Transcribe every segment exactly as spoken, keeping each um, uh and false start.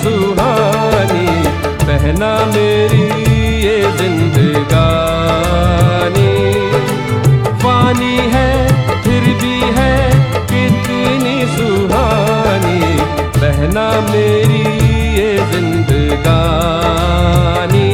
सुहानी, बहना मेरी ये जिंदगानी। फानी है फिर भी है कितनी सुहानी, बहना मेरी ये जिंदगानी।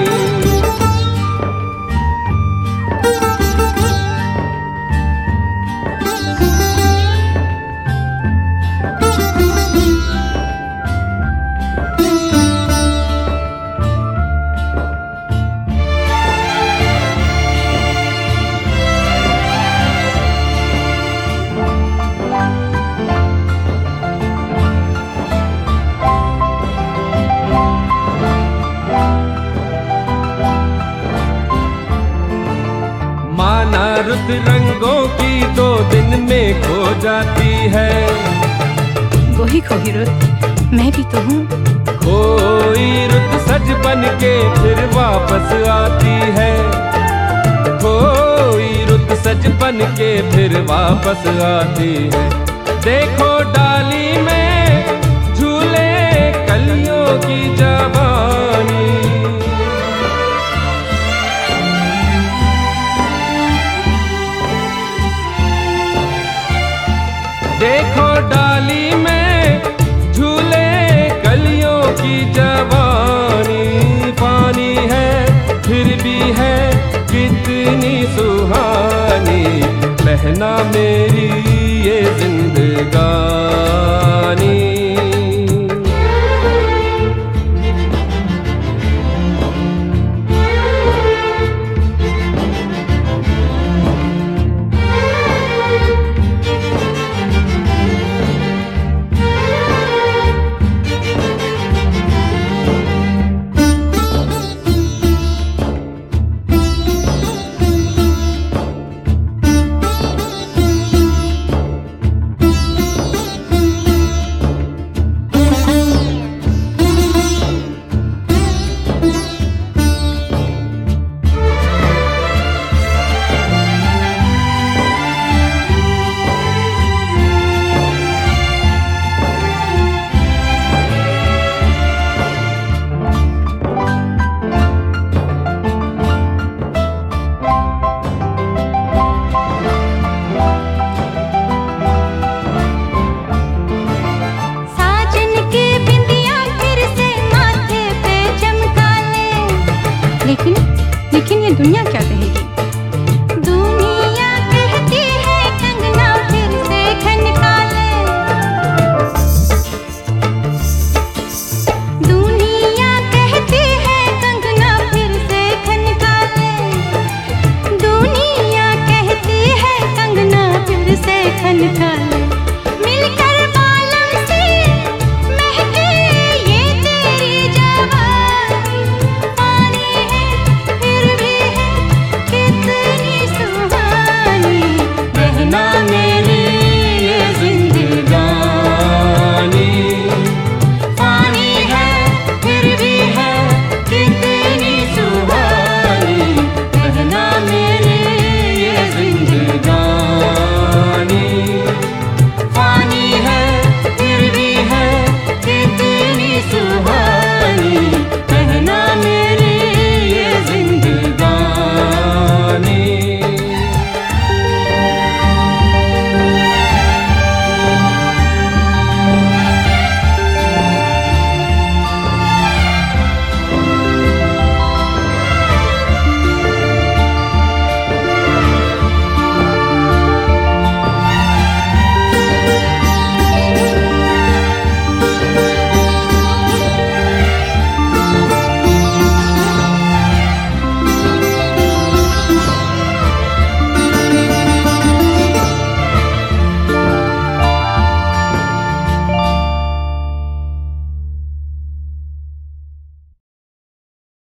माना रुत रंगों की दो दिन में खो जाती है, वही खोई रुत मैं भी तो हूँ। कोई रुत सज बन के फिर वापस आती है, कोई रुत सज बन के फिर वापस आती है। देखो डाली में झूले कलियों की जवानी, देखो डाली में झूले कलियों की जवानी। पानी है फिर भी है कितनी सुहानी, बहना में